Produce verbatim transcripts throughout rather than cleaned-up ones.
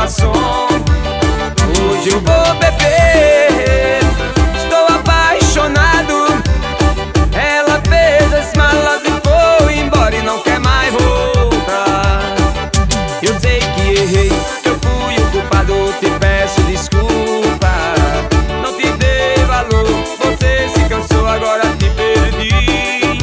garçom. Hoje eu vou beber, estou apaixonado. Ela fez as malas e foi embora e não quer mais voltar. Eu sei que errei, eu fui o culpado, te peço desculpa. Não te dei valor, você se cansou, agora te perdi.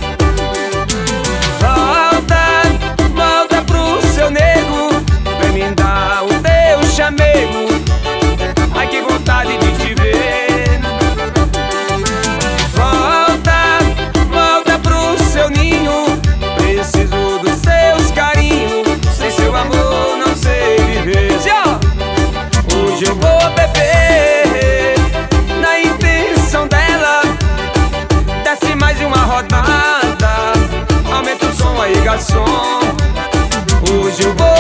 Volta, volta pro seu nego, vem me dar o teu chamego. Ai, que vontade de te ver. Volta, volta pro seu ninho, preciso dos seus carinhos. Sem seu amor não sei viver. Hoje eu vou beber na intenção dela. Desce mais uma rodada, aumenta o som aí, garçom. Hoje eu vou